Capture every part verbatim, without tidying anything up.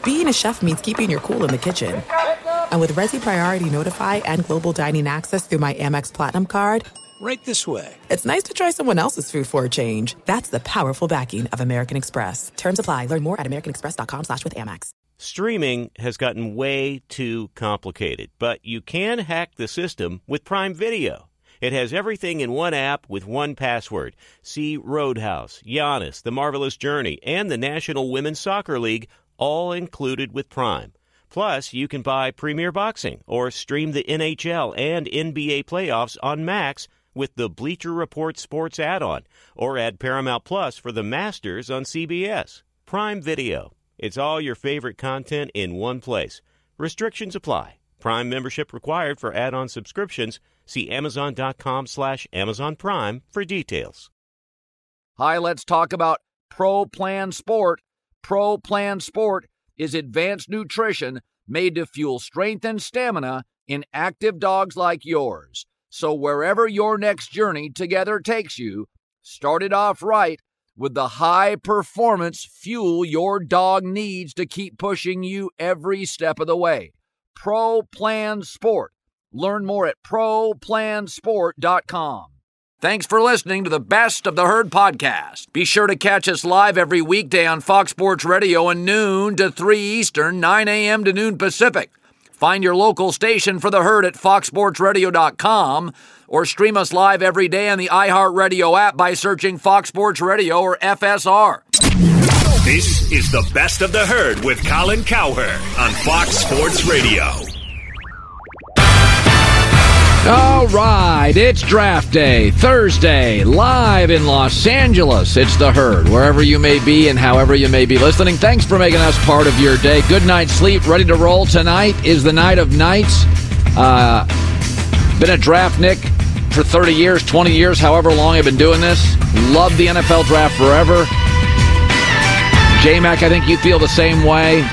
being a chef means keeping your cool in the kitchen. And with Resi Priority Notify and Global Dining Access through my Amex Platinum card, right this way. It's nice to try someone else's food for a change. That's the powerful backing of American Express. Terms apply. Learn more at americanexpress.com slash with Amex. Streaming has gotten way too complicated, but you can hack the system with Prime Video. It has everything in one app with one password. See Roadhouse, Giannis, The Marvelous Journey, and the National Women's Soccer League, all included with Prime. Plus, you can buy Premier Boxing or stream the N H L and N B A playoffs on Max with the Bleacher Report Sports add-on, or add Paramount Plus for the Masters on C B S. Prime Video. It's all your favorite content in one place. Restrictions apply. Prime membership required for add-on subscriptions. See Amazon.com slash Amazon Prime for details. Hi, let's talk about Pro Plan Sport. Pro Plan Sport is advanced nutrition made to fuel strength and stamina in active dogs like yours. So wherever your next journey together takes you, start it off right with the high-performance fuel your dog needs to keep pushing you every step of the way. Pro Plan Sport. Learn more at pro plan sport dot com. Thanks for listening to the Best of the Herd podcast. Be sure to catch us live every weekday on Fox Sports Radio at noon to three Eastern, nine a.m. to noon Pacific. Find your local station for the Herd at fox sports radio dot com or stream us live every day on the iHeartRadio app by searching Fox Sports Radio or F S R. This is the Best of the Herd with Colin Cowherd on Fox Sports Radio. All right, it's draft day, Thursday, live in Los Angeles. It's the Herd, wherever you may be and however you may be listening. Thanks for making us part of your day. Good night's sleep, ready to roll. Tonight is the night of nights. Uh, been a draft Nick for thirty years, twenty years, however long I've been doing this. Love the N F L draft forever. J-Mac, I think you feel the same way.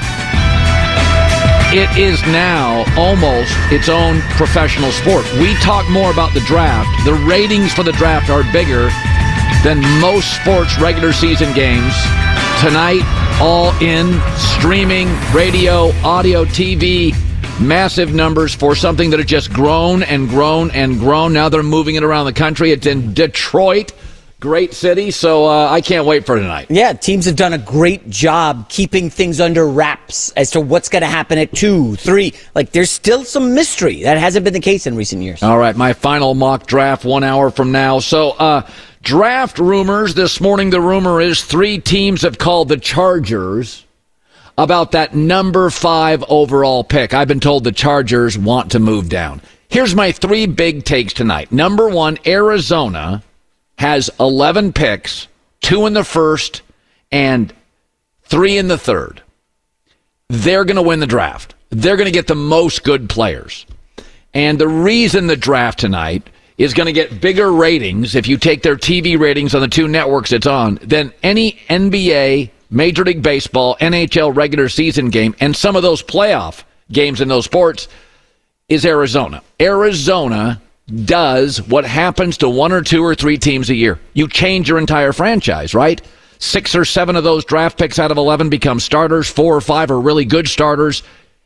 It is now almost its own professional sport. We talk more about the draft. The ratings for the draft are bigger than most sports regular season games. Tonight, all in, streaming, radio, audio, T V, massive numbers for something that has just grown and grown and grown. Now they're moving it around the country. It's in Detroit. Great city, so uh, I can't wait for tonight. Yeah, teams have done a great job keeping things under wraps as to what's going to happen at two, three. Like, there's still some mystery. That hasn't been the case in recent years. All right, my final mock draft one hour from now. So, uh, draft rumors. This morning, the rumor is three teams have called the Chargers about that number five overall pick. I've been told the Chargers want to move down. Here's my three big takes tonight. Number one, Arizona has eleven picks, two in the first and three in the third. They're going to win the draft. They're going to get the most good players. And the reason the draft tonight is going to get bigger ratings, if you take their T V ratings on the two networks it's on, than any N B A, Major League Baseball, N H L regular season game, and some of those playoff games in those sports, is Arizona. Arizona does what happens to one or two or three teams a year. You change your entire franchise, right? Six or seven of those draft picks out of eleven become starters. Four or five are really good starters.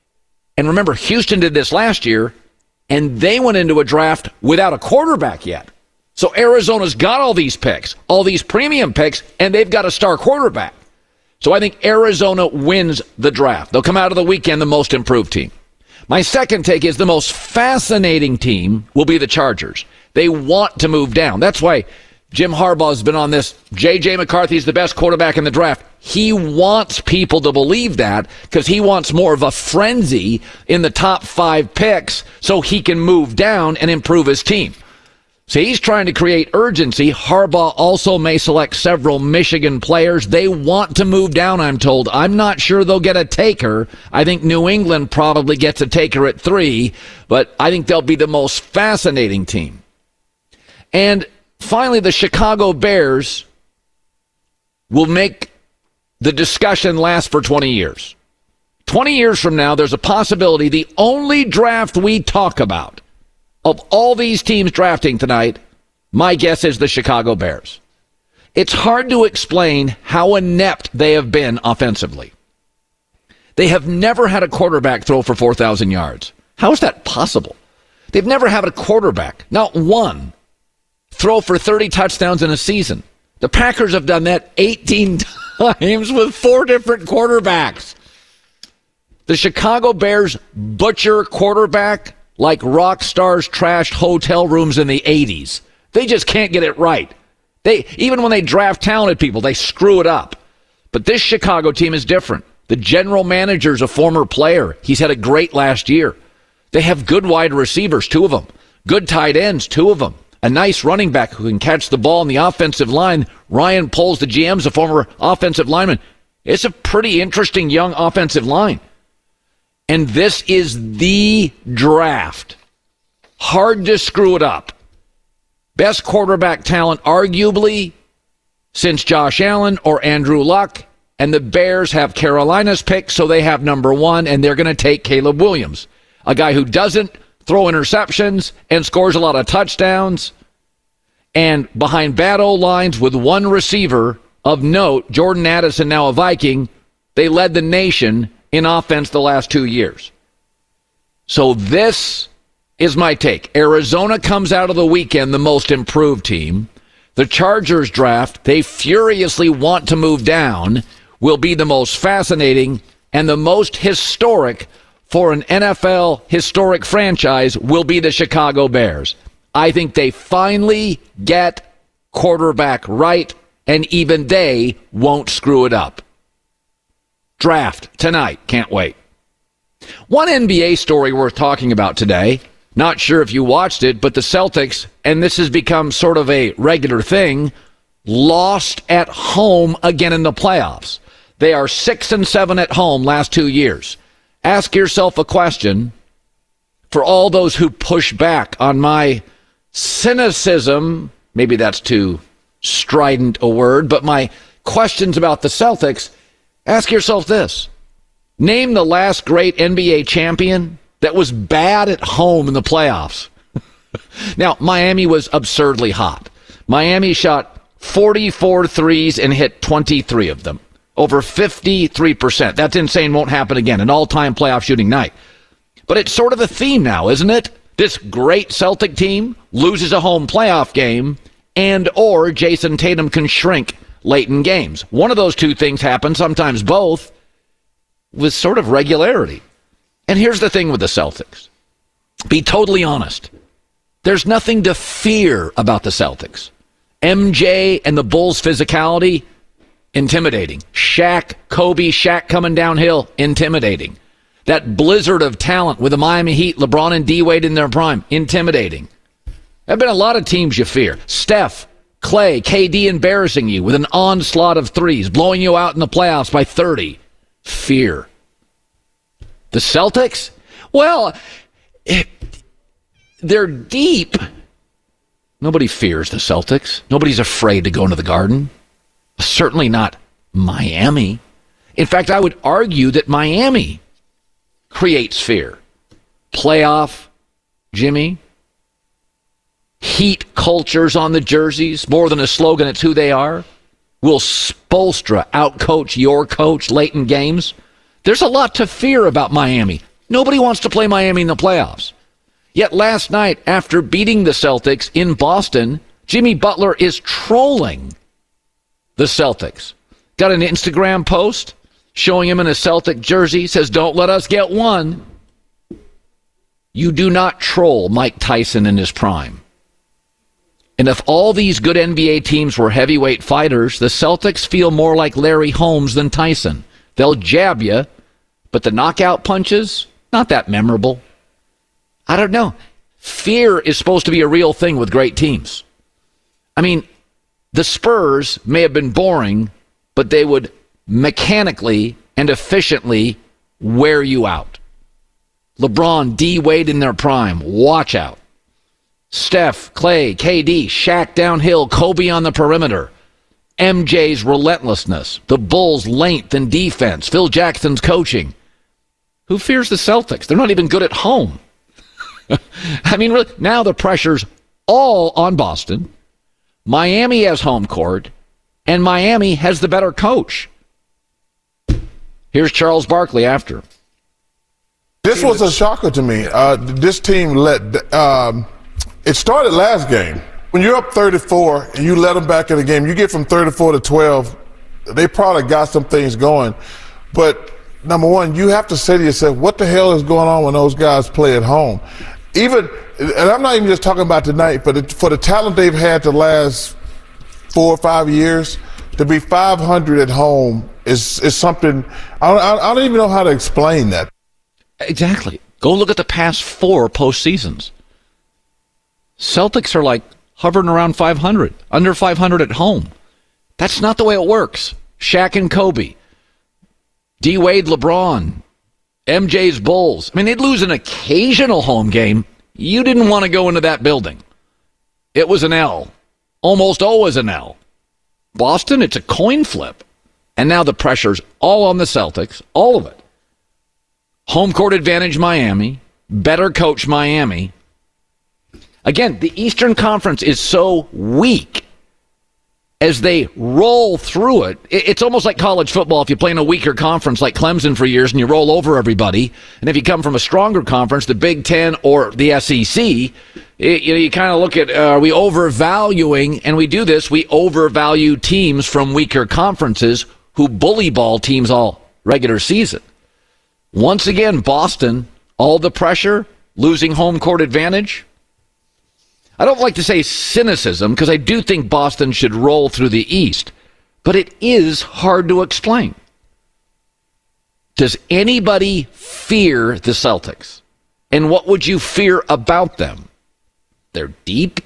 And remember, Houston did this last year, and they went into a draft without a quarterback yet. So Arizona's got all these picks, all these premium picks, and they've got a star quarterback. So I think Arizona wins the draft. They'll come out of the weekend the most improved team. My second take is the most fascinating team will be the Chargers. They want to move down. That's why Jim Harbaugh has been on this. J J. McCarthy's the best quarterback in the draft. He wants people to believe that because he wants more of a frenzy in the top five picks so he can move down and improve his team. So he's trying to create urgency. Harbaugh also may select several Michigan players. They want to move down, I'm told. I'm not sure they'll get a taker. I think New England probably gets a taker at three, but I think they'll be the most fascinating team. And finally, the Chicago Bears will make the discussion last for twenty years. twenty years from now, there's a possibility the only draft we talk about of all these teams drafting tonight, my guess is the Chicago Bears. It's hard to explain how inept they have been offensively. They have never had a quarterback throw for four thousand yards. How is that possible? They've never had a quarterback, not one, throw for thirty touchdowns in a season. The Packers have done that eighteen times with four different quarterbacks. The Chicago Bears butcher quarterback like rock stars trashed hotel rooms in the eighties. They just can't get it right. They even when they draft talented people, they screw it up. But this Chicago team is different. The general manager's a former player. He's had a great last year. They have good wide receivers, two of them. Good tight ends, two of them. A nice running back who can catch the ball in the offensive line. Ryan Poles, the G M's a former offensive lineman. It's a pretty interesting young offensive line. And this is the draft. Hard to screw it up. Best quarterback talent, arguably, since Josh Allen or Andrew Luck. And the Bears have Carolina's pick, so they have number one, and they're going to take Caleb Williams, a guy who doesn't throw interceptions and scores a lot of touchdowns. And behind bad O-lines with one receiver of note, Jordan Addison, now a Viking, they led the nation in offense the last two years. So this is my take. Arizona comes out of the weekend the most improved team. The Chargers draft, they furiously want to move down, will be the most fascinating and the most historic for an N F L historic franchise will be the Chicago Bears. I think they finally get quarterback right, and even they won't screw it up. Draft tonight. Can't wait. One N B A story worth talking about today. Not sure if you watched it, but the Celtics, and this has become sort of a regular thing, lost at home again in the playoffs. They are six and seven at home last two years. Ask yourself a question for all those who push back on my cynicism. Maybe that's too strident a word, but my questions about the Celtics. Ask yourself this. Name the last great N B A champion that was bad at home in the playoffs. Now, Miami was absurdly hot. Miami shot forty-four threes and hit twenty-three of them. Over fifty-three percent. That's insane. Won't happen again. An all-time playoff shooting night. But it's sort of a theme now, isn't it? This great Celtic team loses a home playoff game, and or Jason Tatum can shrink late in games. One of those two things happen, sometimes both, with sort of regularity. And here's the thing with the Celtics. Be totally honest. There's nothing to fear about the Celtics. M J and the Bulls' physicality, intimidating. Shaq, Kobe, Shaq coming downhill, intimidating. That blizzard of talent with the Miami Heat, LeBron and D-Wade in their prime, intimidating. There have been a lot of teams you fear. Steph, Clay, K D embarrassing you with an onslaught of threes, blowing you out in the playoffs by thirty. Fear. The Celtics? Well, they're deep. Nobody fears the Celtics. Nobody's afraid to go into the Garden. Certainly not Miami. In fact, I would argue that Miami creates fear. Playoff, Jimmy. Heat cultures on the jerseys. More than a slogan, it's who they are. Will Spoelstra outcoach your coach late in games? There's a lot to fear about Miami. Nobody wants to play Miami in the playoffs. Yet last night, after beating the Celtics in Boston, Jimmy Butler is trolling the Celtics. Got an Instagram post showing him in a Celtic jersey. Says, don't let us get one. You do not troll Mike Tyson in his prime. And if all these good N B A teams were heavyweight fighters, the Celtics feel more like Larry Holmes than Tyson. They'll jab you, but the knockout punches, not that memorable. I don't know. Fear is supposed to be a real thing with great teams. I mean, the Spurs may have been boring, but they would mechanically and efficiently wear you out. LeBron, D-Wade in their prime, watch out. Steph, Clay, K D, Shaq downhill, Kobe on the perimeter. M J's relentlessness, the Bulls' length and defense, Phil Jackson's coaching. Who fears the Celtics? They're not even good at home. I mean, really, now the pressure's all on Boston. Miami has home court, and Miami has the better coach. Here Here's Charles Barkley after. This was a shocker to me. Uh, this team let um, it started last game. When you're up thirty-four and you let them back in the game, you get from thirty-four to twelve. They probably got some things going. But number one, you have to say to yourself, what the hell is going on when those guys play at home? Even, and I'm not even just talking about tonight, but for the talent they've had the last four or five years, to be five hundred at home is is something, I don't, I don't even know how to explain that. Exactly. Go look at the past four postseasons. Celtics are like hovering around five hundred, under five hundred at home. That's not the way it works. Shaq and Kobe, D-Wade, LeBron, M J's Bulls. I mean, they'd lose an occasional home game. You didn't want to go into that building. It was an L. Almost always an L. Boston, it's a coin flip. And now the pressure's all on the Celtics, all of it. Home court advantage Miami, better coach Miami. Again, the Eastern Conference is so weak. As they roll through it, it's almost like college football. If you play in a weaker conference like Clemson for years and you roll over everybody, and if you come from a stronger conference, the Big Ten or the S E C, it, you know, you kind of look at, uh, are we overvaluing, and we do this, we overvalue teams from weaker conferences who bully ball teams all regular season. Once again, Boston, all the pressure, losing home court advantage. I don't like to say cynicism because I do think Boston should roll through the East, but it is hard to explain. Does anybody fear the Celtics? And what would you fear about them? They're deep.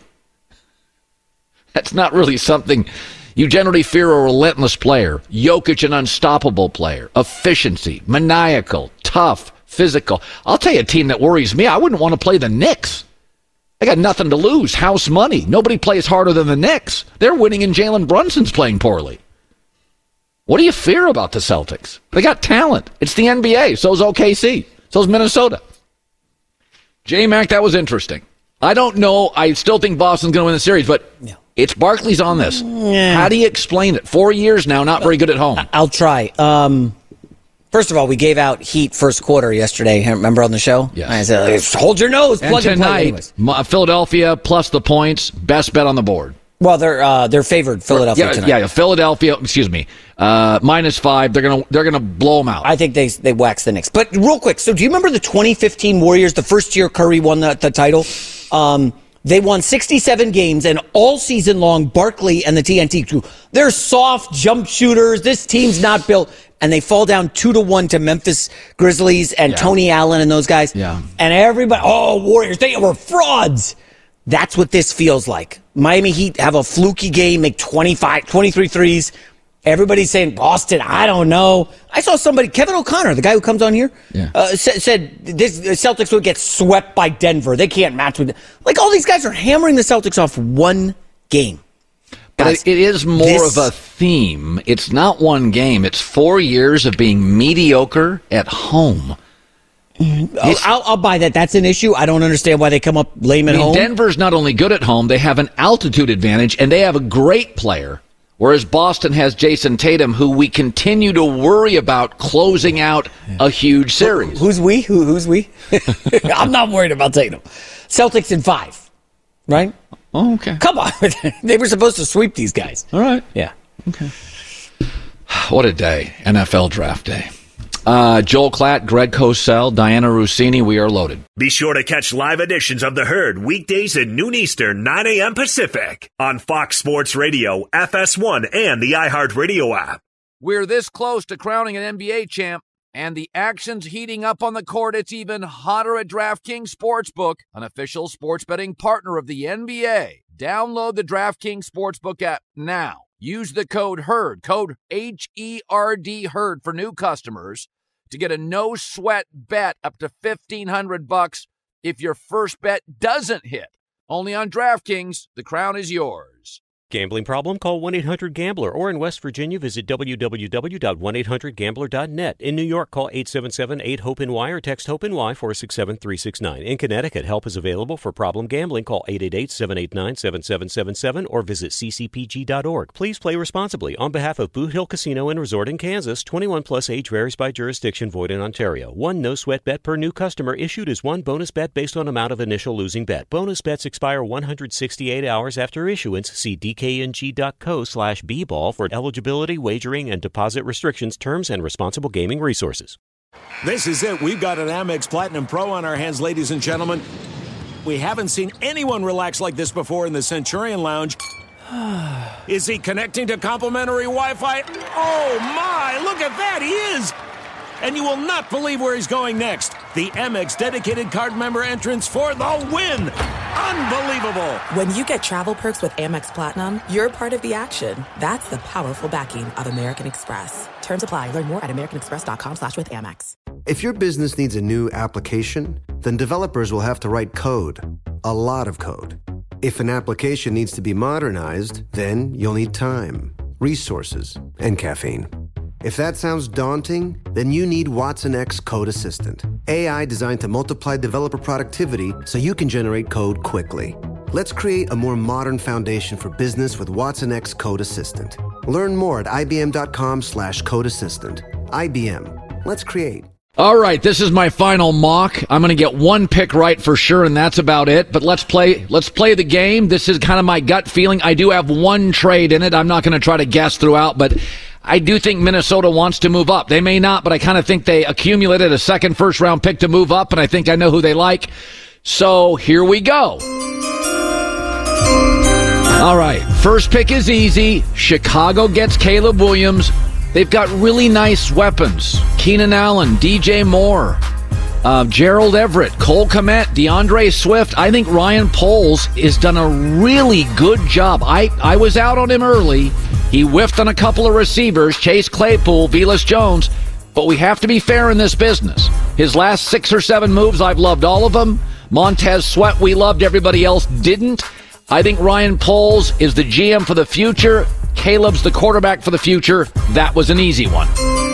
That's not really something. You generally fear a relentless player. Jokic, an unstoppable player. Efficiency, maniacal, tough, physical. I'll tell you a team that worries me. I wouldn't want to play the Knicks. They got nothing to lose. House money. Nobody plays harder than the Knicks. They're winning and Jalen Brunson's playing poorly. What do you fear about the Celtics? They got talent. It's the N B A. So's O K C. So's Minnesota. J-Mac, that was interesting. I don't know. I still think Boston's going to win the series, but yeah. It's Barkley's on this. Yeah. How do you explain it? Four years now, not very good at home. I'll try. Um, first of all, we gave out Heat first quarter yesterday. Remember on the show? Yes. I said, hold your nose. And plug tonight, and play. Philadelphia plus the points, best bet on the board. Well, they're uh, they're favored Philadelphia yeah, tonight. Yeah, Philadelphia. Excuse me, uh, minus five. They're gonna they're gonna blow them out. I think they they wax the Knicks. But real quick, so do you remember the twenty fifteen Warriors? The first year Curry won the, the title. Um, they won sixty-seven games, and all season long, Barkley and the T N T crew, they're soft jump shooters. This team's not built, and they fall down two to one to Memphis Grizzlies and yeah. Tony Allen and those guys. Yeah, and everybody, oh Warriors, they were frauds. That's what this feels like. Miami Heat have a fluky game, make twenty-five, twenty-three threes. Everybody's saying, Boston, I don't know. I saw somebody, Kevin O'Connor, the guy who comes on here, yeah. uh, said, said this, the Celtics would get swept by Denver. They can't match with Like, all these guys are hammering the Celtics off one game. But Guys, it is more this, of a theme. It's not one game. It's four years of being mediocre at home. I'll, I'll, I'll buy that. That's an issue. I don't understand why they come up lame at I mean, home. Denver's not only good at home, they have an altitude advantage, and they have a great player, whereas Boston has Jason Tatum, who we continue to worry about closing out a huge series. Who's we? Who, who's we? I'm not worried about Tatum. Celtics in five, right? Oh, okay. Come on. They were supposed to sweep these guys. All right. Yeah. Okay. What a day. N F L draft day. Uh, Joel Klatt, Greg Cosell, Diana Rossini, we are loaded. Be sure to catch live editions of The Herd weekdays at noon Eastern, nine a.m. Pacific on Fox Sports Radio, F S one, and the iHeartRadio app. We're this close to crowning an N B A champ, and the action's heating up on the court. It's even hotter at DraftKings Sportsbook, an official sports betting partner of the N B A. Download the DraftKings Sportsbook app now. Use the code HERD, code H E R D, HERD for new customers to get a no-sweat bet up to fifteen hundred bucks if your first bet doesn't hit. Only on DraftKings, the crown is yours. Gambling problem? Call one eight hundred gambler, or in West Virginia, visit w w w dot one eight hundred gambler dot net. In New York, call eight seven seven eight hope N Y or text HOPE-NY four six seven three six nine. In Connecticut, help is available for problem gambling. Call eight eight eight seven eight nine seven seven seven seven or visit c c p g dot org. Please play responsibly. On behalf of Boot Hill Casino and Resort in Kansas, twenty-one plus age varies by jurisdiction, void in Ontario. One no-sweat bet per new customer issued is one bonus bet based on amount of initial losing bet. Bonus bets expire one hundred sixty-eight hours after issuance. See d k n g dot co slash b ball for eligibility, wagering, and deposit restrictions, terms, and responsible gaming resources. This is it. We've got an Amex Platinum Pro on our hands, ladies and gentlemen. We haven't seen anyone relax like this before in the Centurion Lounge. Is he connecting to complimentary Wi-Fi? Oh, my! Look at that! He is! And you will not believe where he's going next. The Amex dedicated card member entrance for the win! Unbelievable! When you get travel perks with Amex Platinum, you're part of the action. That's the powerful backing of American Express. Terms apply. Learn more at americanexpress.com slash with Amex. If your business needs a new application, then developers will have to write code. A lot of code. If an application needs to be modernized, then you'll need time, resources, and caffeine. If that sounds daunting, then you need Watson X Code Assistant. A I designed to multiply developer productivity so you can generate code quickly. Let's create a more modern foundation for business with Watson X Code Assistant. Learn more at ibm.com slash code assistant. I B M. Let's create. All right, this is my final mock. I'm going to get one pick right for sure, and that's about it. But let's play let's play the game. This is kind of my gut feeling. I do have one trade in it. I'm not going to try to guess throughout, but I do think Minnesota wants to move up. They may not, but I kind of think they accumulated a second first-round pick to move up, and I think I know who they like. So here we go. All right, first pick is easy. Chicago gets Caleb Williams. They've got really nice weapons. Keenan Allen, D J Moore, uh, Gerald Everett, Cole Kmet, DeAndre Swift. I think Ryan Poles has done a really good job. I, I was out on him early. He whiffed on a couple of receivers, Chase Claypool, Velus Jones, but we have to be fair in this business. His last six or seven moves, I've loved all of them. Montez Sweat, we loved, everybody else didn't. I think Ryan Poles is the G M for the future. Caleb's the quarterback for the future. That was an easy one.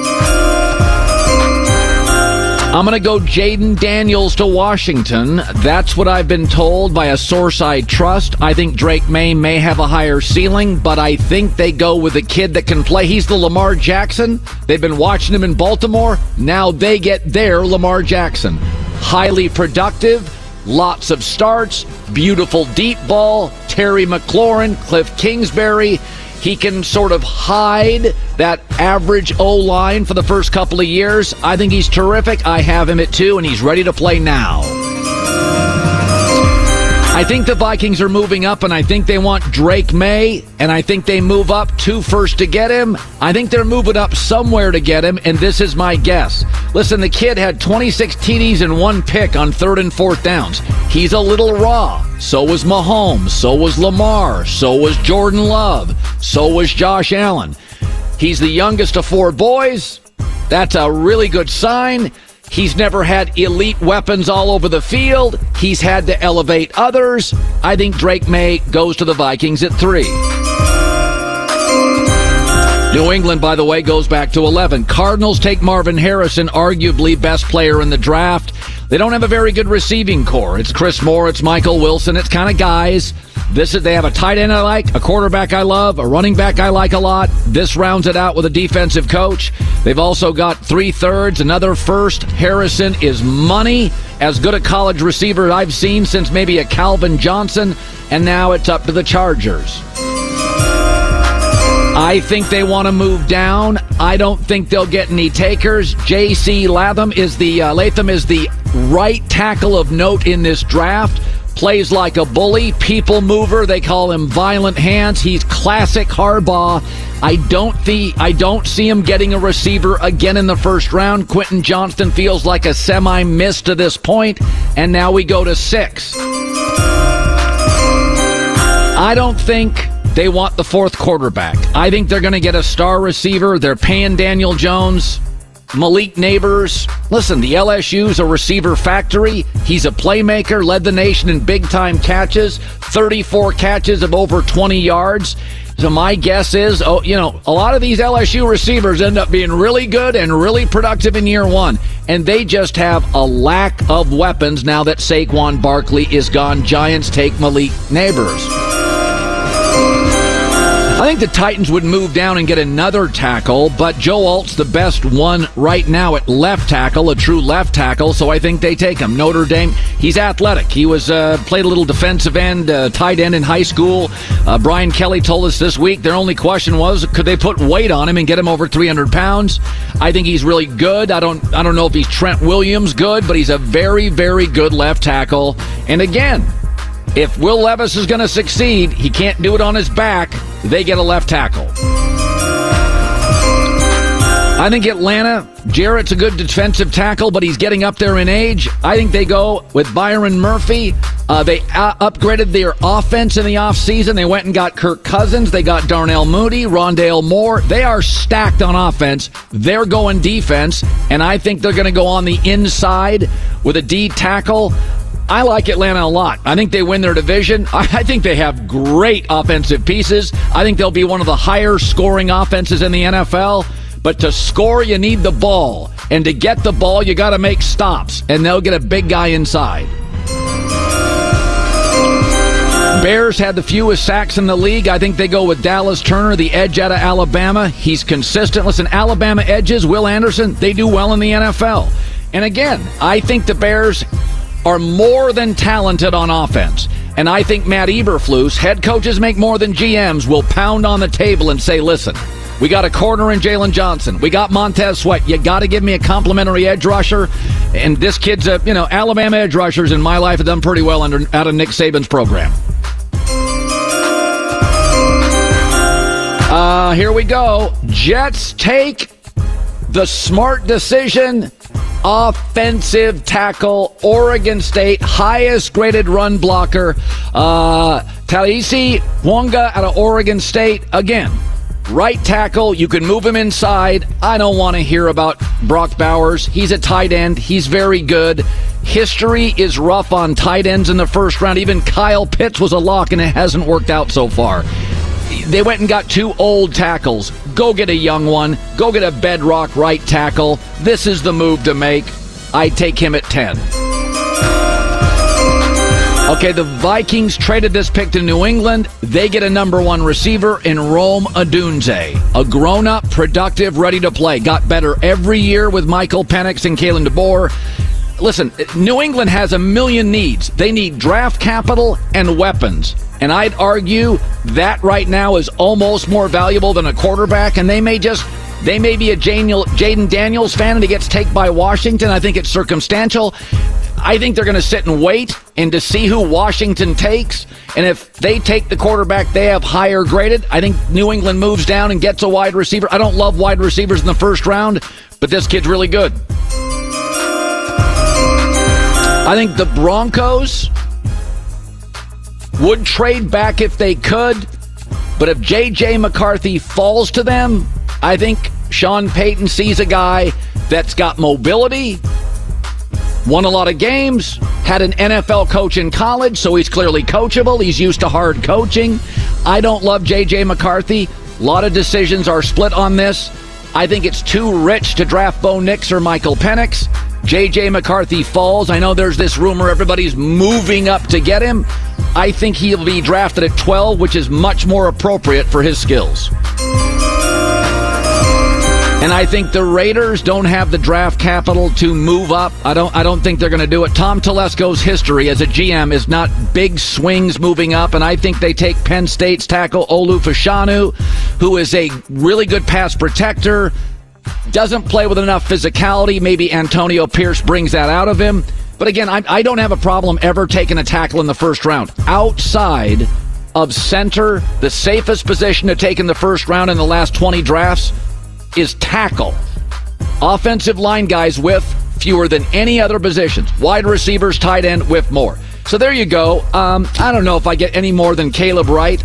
I'm going to go Jaden Daniels to Washington. That's what I've been told by a source I trust. I think Drake May may have a higher ceiling, but I think they go with a kid that can play. He's the Lamar Jackson. They've been watching him in Baltimore. Now they get their Lamar Jackson. Highly productive, lots of starts, beautiful deep ball, Terry McLaurin, Cliff Kingsbury. He can sort of hide that average O-line for the first couple of years. I think he's terrific. I have him at two, and he's ready to play now. I think the Vikings are moving up, and I think they want Drake May, and I think they move up two first to get him. I think they're moving up somewhere to get him, and this is my guess. Listen, the kid had twenty-six T Ds and one pick on third and fourth downs. He's a little raw. So was Mahomes. So was Lamar. So was Jordan Love. So was Josh Allen. He's the youngest of four boys. That's a really good sign. He's never had elite weapons all over the field. He's had to elevate others. I think Drake May goes to the Vikings at three. New England, by the way, goes back to eleven. Cardinals take Marvin Harrison, arguably best player in the draft. They don't have a very good receiving core. It's Chris Moore, it's Michael Wilson, it's kind of guys. This is, they have a tight end I like, a quarterback I love, a running back I like a lot. This rounds it out with a defensive coach. They've also got three-thirds, another first. Harrison is money, as good a college receiver I've seen since maybe a Calvin Johnson, and now it's up to the Chargers. I think they want to move down. I don't think they'll get any takers. J C Latham is the uh, Latham is the right tackle of note in this draft. Plays like a bully, people mover. They call him violent hands. He's classic Harbaugh. I don't the I don't see him getting a receiver again in the first round. Quentin Johnston feels like a semi-miss to this point, and now we go to six. I don't think they want the fourth quarterback. I think they're going to get a star receiver. They're paying Daniel Jones. Malik Neighbors. Listen, the L S U's a receiver factory. He's a playmaker, led the nation in big-time catches, thirty-four catches of over twenty yards. So my guess is, oh, you know, a lot of these L S U receivers end up being really good and really productive in year one. And they just have a lack of weapons now that Saquon Barkley is gone. Giants take Malik Neighbors. I think the Titans would move down and get another tackle, but Joe Alt's the best one right now at left tackle, a true left tackle, so I think they take him. Notre Dame, he's athletic. He was uh, played a little defensive end, uh, tight end in high school. Uh, Brian Kelly told us this week their only question was, could they put weight on him and get him over three hundred pounds? I think he's really good. I don't, I don't know if he's Trent Williams good, but he's a very, very good left tackle. And again, if Will Levis is going to succeed, he can't do it on his back. They get a left tackle. I think Atlanta, Jarrett's a good defensive tackle, but he's getting up there in age. I think they go with Byron Murphy. Uh, they uh, upgraded their offense in the offseason. They went and got Kirk Cousins. They got Darnell Mooney, Rondale Moore. They are stacked on offense. They're going defense, and I think they're going to go on the inside with a D tackle. I like Atlanta a lot. I think they win their division. I think they have great offensive pieces. I think they'll be one of the higher scoring offenses in the N F L. But to score, you need the ball. And to get the ball, you got to make stops. And they'll get a big guy inside. Bears had the fewest sacks in the league. I think they go with Dallas Turner, the edge out of Alabama. He's consistent. Listen, Alabama edges, Will Anderson, they do well in the N F L. And again, I think the Bears are more than talented on offense. And I think Matt Eberflus, head coaches make more than G Ms, will pound on the table and say, listen, we got a corner in Jalen Johnson. We got Montez Sweat. You got to give me a complimentary edge rusher. And this kid's a, you know, Alabama edge rushers in my life have done pretty well under out of Nick Saban's program. Uh, here we go. Jets take the smart decision. Offensive tackle, Oregon State, highest graded run blocker. Uh, Talisi Wonga out of Oregon State. Again, right tackle, you can move him inside. I don't want to hear about Brock Bowers. He's a tight end. He's very good. History is rough on tight ends in the first round. Even Kyle Pitts was a lock, and it hasn't worked out so far. They went and got two old tackles. Go get a young one. Go get a bedrock right tackle. This is the move to make. I take him at ten. Okay, the Vikings traded this pick to New England. They get a number one receiver in Rome Odunze. A grown-up, productive, ready to play. Got better every year with Michael Penix and Kalen DeBoer. Listen, New England has a million needs. They need draft capital and weapons. And I'd argue that right now is almost more valuable than a quarterback. And they may just, they may be a Jaden Daniels fan and he gets taken by Washington. I think it's circumstantial. I think they're going to sit and wait and to see who Washington takes. And if they take the quarterback they have higher graded, I think New England moves down and gets a wide receiver. I don't love wide receivers in the first round, but this kid's really good. I think the Broncos would trade back if they could, but if J J McCarthy falls to them, I think Sean Payton sees a guy that's got mobility, won a lot of games, had an N F L coach in college, so he's clearly coachable. He's used to hard coaching. I don't love J J McCarthy. A lot of decisions are split on this. I think it's too rich to draft Bo Nix or Michael Penix. J J McCarthy falls. I know there's this rumor everybody's moving up to get him. I think he'll be drafted at twelve, which is much more appropriate for his skills. And I think the Raiders don't have the draft capital to move up. I don't I don't think they're going to do it. Tom Telesco's history as a G M is not big swings moving up, and I think they take Penn State's tackle Olu Fashanu, who is a really good pass protector, doesn't play with enough physicality. Maybe Antonio Pierce brings that out of him. But again, I, I don't have a problem ever taking a tackle in the first round. Outside of center, the safest position to take in the first round in the last twenty drafts is tackle. Offensive line guys with fewer than any other positions. Wide receivers, tight end with more. So there you go. Um, I don't know if I get any more than Caleb Wright.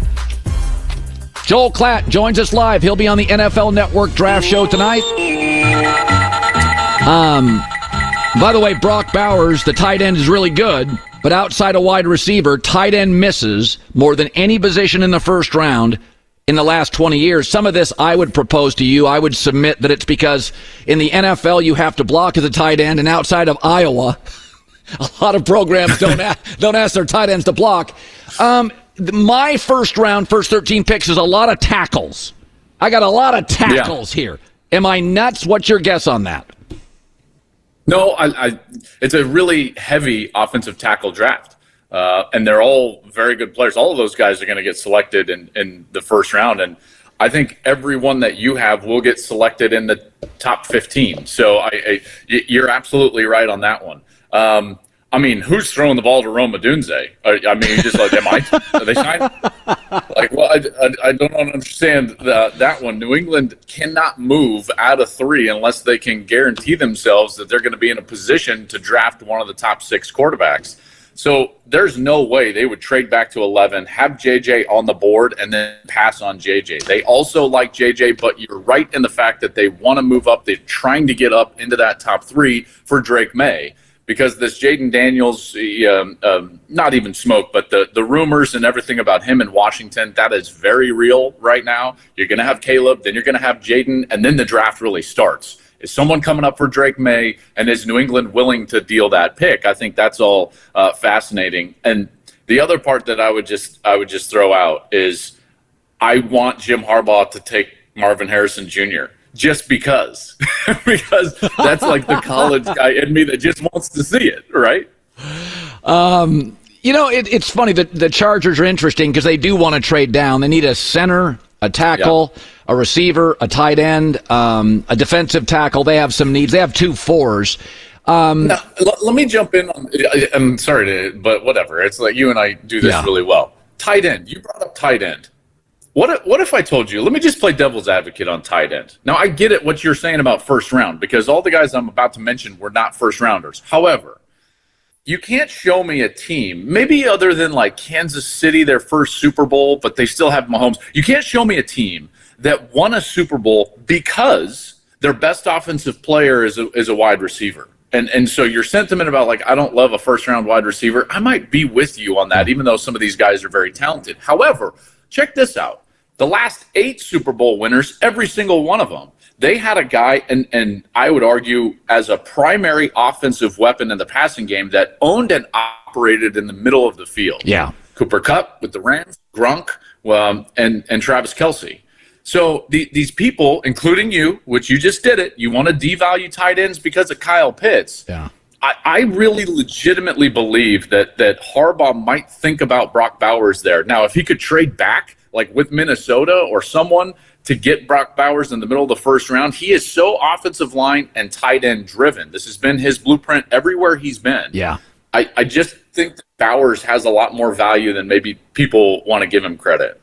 Joel Klatt joins us live. He'll be on the N F L Network Draft Show tonight. Um, by the way, Brock Bowers, the tight end, is really good, but outside a wide receiver, tight end misses more than any position in the first round in the last twenty years. Some of this I would propose to you. I would submit that it's because in the N F L you have to block as a tight end, and outside of Iowa, a lot of programs don't ask, don't ask their tight ends to block. Um, my first round, first thirteen picks is a lot of tackles. I got a lot of tackles yeah. here. Am I nuts? What's your guess on that? No, I, I, it's a really heavy offensive tackle draft, uh, and they're all very good players. All of those guys are going to get selected in, in the first round, and I think everyone that you have will get selected in the top fifteen. So I, I, you're absolutely right on that one. Um, I mean, who's throwing the ball to Rome Odunze? I, I mean, just like, am I? Are they signed? Like, well, I, I, I don't understand the, that one. New England cannot move out of three unless they can guarantee themselves that they're going to be in a position to draft one of the top six quarterbacks. So there's no way they would trade back to eleven, have J J on the board, and then pass on J J. They also like J J, but you're right in the fact that they want to move up. They're trying to get up into that top three for Drake May. Because this Jaden Daniels, um, um, not even smoke, but the, the rumors and everything about him in Washington, that is very real right now. You're going to have Caleb, then you're going to have Jaden, and then the draft really starts. Is someone coming up for Drake May, and is New England willing to deal that pick? I think that's all uh, fascinating. And the other part that I would just I would just throw out is I want Jim Harbaugh to take Marvin Harrison Junior Just because, because that's like the college guy in me that just wants to see it, right? Um, you know, it, it's funny that the Chargers are interesting because they do want to trade down. They need a center, a tackle, yeah. a receiver, a tight end, um, a defensive tackle. They have some needs. They have two fours. Um, now, l- let me jump in. On, I'm sorry to, but whatever. It's like you and I do this yeah. really well. Tight end. You brought up tight end. What if, what if I told you, let me just play devil's advocate on tight end. Now, I get it what you're saying about first round because all the guys I'm about to mention were not first rounders. However, you can't show me a team, maybe other than like Kansas City, their first Super Bowl, but they still have Mahomes. You can't show me a team that won a Super Bowl because their best offensive player is a, is a wide receiver. And and so your sentiment about like, I don't love a first round wide receiver, I might be with you on that, even though some of these guys are very talented. However, check this out. The last eight Super Bowl winners, every single one of them, they had a guy, and, and I would argue as a primary offensive weapon in the passing game that owned and operated in the middle of the field. Yeah. Cooper Kupp with the Rams, Gronk, um, and, and Travis Kelce. So the, these people, including you, which you just did it, you want to devalue tight ends because of Kyle Pitts. Yeah. I, I really legitimately believe that that Harbaugh might think about Brock Bowers there. Now, if he could trade back, like with Minnesota or someone, to get Brock Bowers in the middle of the first round, he is so offensive line and tight end driven. This has been his blueprint everywhere he's been. Yeah. I, I just think that Bowers has a lot more value than maybe people want to give him credit.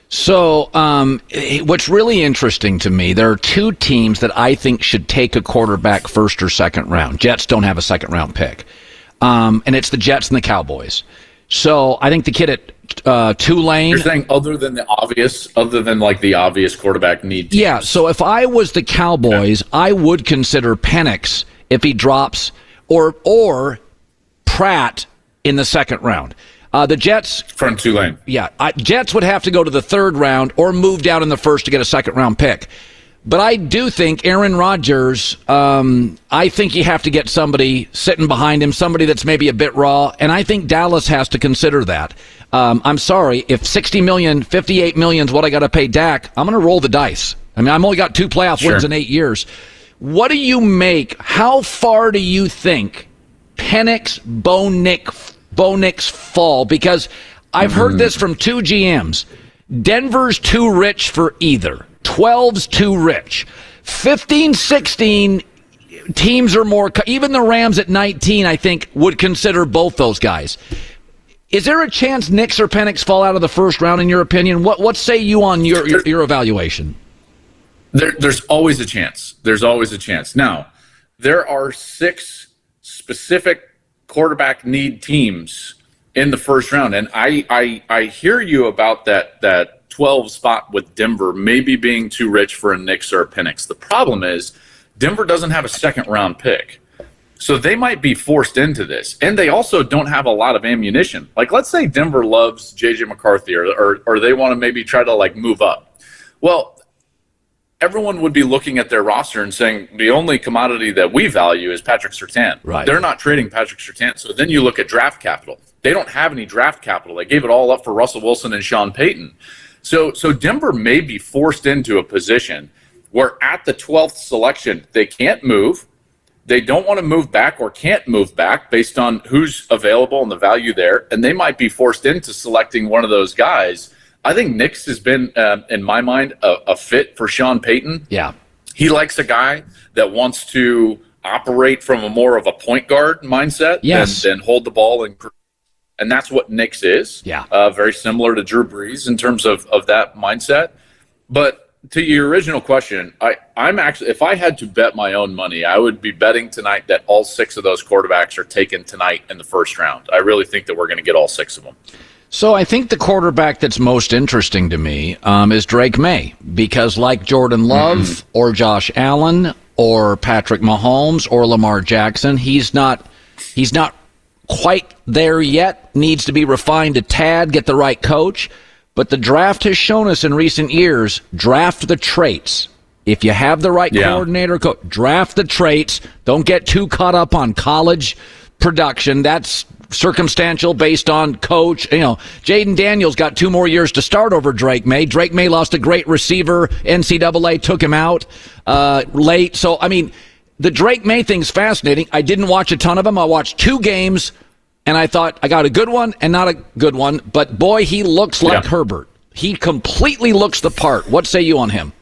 So um, what's really interesting to me, there are two teams that I think should take a quarterback first or second round. Jets don't have a second round pick. Um, and it's the Jets and the Cowboys. So I think the kid at uh, Tulane. You're saying other than the obvious, other than like the obvious quarterback need. Teams. Yeah. So if I was the Cowboys, yeah. I would consider Penix if he drops, or or Pratt in the second round. Uh, the Jets from Tulane. Yeah, I, Jets would have to go to the third round or move down in the first to get a second round pick. But I do think Aaron Rodgers, um, I think you have to get somebody sitting behind him, somebody that's maybe a bit raw, and I think Dallas has to consider that. Um, I'm sorry, if sixty million, fifty-eight million is what I got to pay Dak, I'm going to roll the dice. I mean, I've only got two playoff sure. wins in eight years. What do you make? How far do you think Penix, Bo Nick, Bo Nix fall? Because I've heard this from two G Ms. Denver's too rich for either. twelve's too rich. fifteen, sixteen teams are more. Even the Rams at nineteen, I think, would consider both those guys. Is there a chance Nix or Penix fall out of the first round, in your opinion? What What say you on your your, your evaluation? There, there's always a chance. There's always a chance. Now, there are six specific quarterback need teams in the first round, and I I, I hear you about that that twelve spot with Denver maybe being too rich for a Nix or a Penix. The problem is Denver doesn't have a second round pick. So they might be forced into this. And they also don't have a lot of ammunition. Like, let's say Denver loves J J McCarthy or, or, or they want to maybe try to, like, move up. Well, everyone would be looking at their roster and saying the only commodity that we value is Patrick Surtain. Right. They're not trading Patrick Surtain. So then you look at draft capital. They don't have any draft capital. They gave it all up for Russell Wilson and Sean Payton. So, so Denver may be forced into a position where at the twelfth selection, they can't move. They don't want to move back or can't move back based on who's available and the value there, and they might be forced into selecting one of those guys. I think Nix has been, uh, in my mind, a, a fit for Sean Payton. Yeah. He likes a guy that wants to operate from a more of a point guard mindset yes. than, than hold the ball, and and that's what Nix is. Yeah. Uh, very similar to Drew Brees in terms of, of that mindset. But to your original question, I, I'm actually, if I had to bet my own money, I would be betting tonight that all six of those quarterbacks are taken tonight in the first round. I really think that we're going to get all six of them. So I think the quarterback that's most interesting to me um, is Drake May, because like Jordan Love mm-hmm. or Josh Allen or Patrick Mahomes or Lamar Jackson, he's not he's not quite there yet. Needs to be refined a tad, get the right coach. But the draft has shown us in recent years, draft the traits. If you have the right yeah. coordinator, co- draft the traits. Don't get too caught up on college production. That's circumstantial based on coach. You know, Jaden Daniels got two more years to start over Drake May. Drake May lost a great receiver. N C double A took him out uh, late. So, I mean, the Drake May thing's fascinating. I didn't watch a ton of them. I watched two games. And I thought, I got a good one and not a good one. But, boy, he looks like yeah. Herbert. He completely looks the part. What say you on him?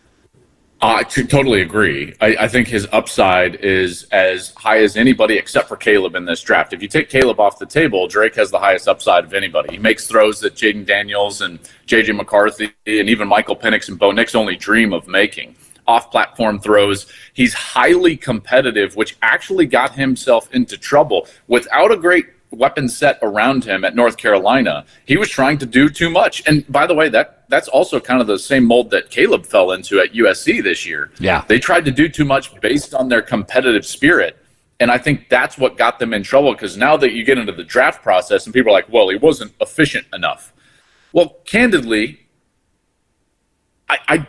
I totally agree. I, I think his upside is as high as anybody except for Caleb in this draft. If you take Caleb off the table, Drake has the highest upside of anybody. He makes throws that Jaden Daniels and J J McCarthy and even Michael Penix and Bo Nix only dream of making. Off-platform throws. He's highly competitive, which actually got himself into trouble. Without a great weapon set around him at North Carolina, he was trying to do too much. And by the way, that that's also kind of the same mold that Caleb fell into at U S C this year. Yeah. They tried to do too much based on their competitive spirit. And I think that's what got them in trouble, because now that you get into the draft process and people are like, well, he wasn't efficient enough. Well, candidly, I, I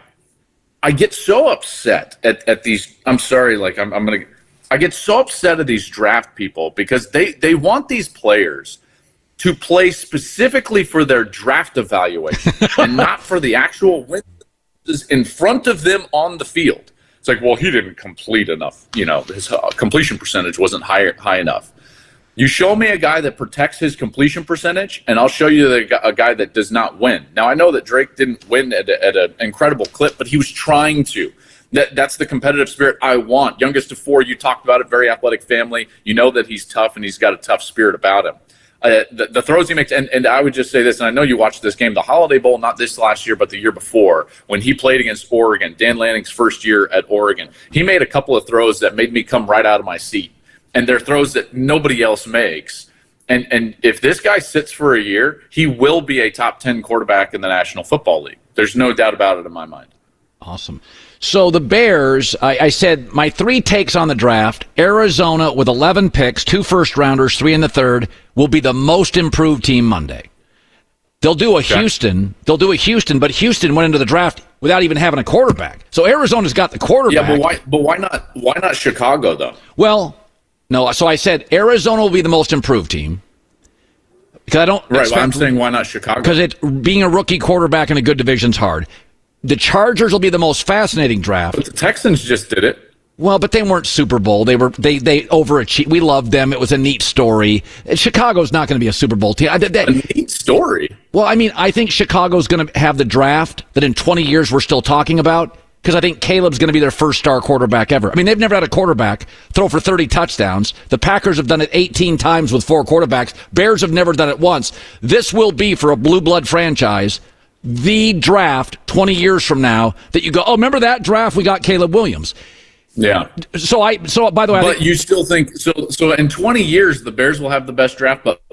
I get so upset at, at these. I'm sorry, like I'm, I'm going to. I get so upset at these draft people because they, they want these players to play specifically for their draft evaluation and not for the actual wins in front of them on the field. It's like, well, he didn't complete enough. You know, his uh, completion percentage wasn't high high enough. You show me a guy that protects his completion percentage, and I'll show you the, a guy that does not win. Now, I know that Drake didn't win at, a, at an incredible clip, but he was trying to. That That's the competitive spirit I want. Youngest of four, you talked about it, very athletic family. You know that he's tough, and he's got a tough spirit about him. Uh, the, the throws he makes, and, and I would just say this, and I know you watched this game, the Holiday Bowl, not this last year, but the year before, when he played against Oregon, Dan Lanning's first year at Oregon. He made a couple of throws that made me come right out of my seat. And they're throws that nobody else makes. And and if this guy sits for a year, he will be a top ten quarterback in the National Football League. There's no doubt about it in my mind. Awesome. So the Bears, I, I said my three takes on the draft, Arizona with eleven picks, two first-rounders, three in the third, will be the most improved team Monday. They'll do a okay. Houston. They'll do a Houston, but Houston went into the draft without even having a quarterback. So Arizona's got the quarterback. Yeah, but why, but why not, why not Chicago, though? Well, no, so I said Arizona will be the most improved team. Because I don't right, expect, well, I'm saying why not Chicago? Because it being a rookie quarterback in a good division's hard. The Chargers will be the most fascinating draft. But the Texans just did it. Well, but they weren't Super Bowl. They were they they overachieved. We loved them. It was a neat story. Chicago's not going to be a Super Bowl team. I, they, a neat story. Well, I mean, I think Chicago's going to have the draft that in twenty years we're still talking about. Because I think Caleb's going to be their first star quarterback ever. I mean, they've never had a quarterback throw for thirty touchdowns. The Packers have done it eighteen times with four quarterbacks. Bears have never done it once. This will be, for a blue blood franchise, the draft twenty years from now that you go, oh, remember that draft? We got Caleb Williams. Yeah. So, I. So by the way, but I think, you still think so? So in twenty years, the Bears will have the best draft. But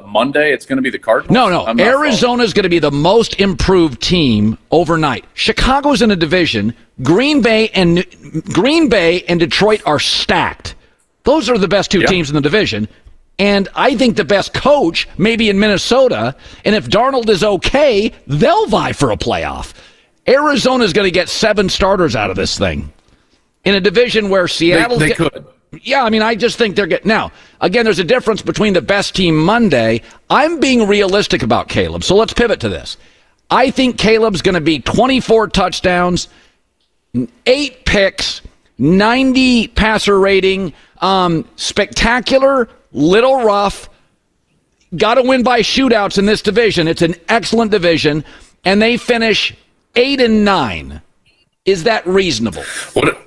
Monday it's going to be the Cardinals? No, no. Arizona is going to be the most improved team overnight. Chicago's in a division. Green Bay and Green Bay and Detroit are stacked. Those are the best two yeah. teams in the division. And I think the best coach may be in Minnesota. And if Darnold is okay, they'll vie for a playoff. Arizona's going to get seven starters out of this thing in a division where Seattle. They, they could. Yeah, I mean, I just think they're getting. Now, again, there's a difference between the best team Monday. I'm being realistic about Caleb. So let's pivot to this. I think Caleb's going to be twenty-four touchdowns, eight picks, ninety passer rating, um, spectacular, little rough. Got to win by shootouts in this division. It's an excellent division, and they finish eight and nine. Is that reasonable? What?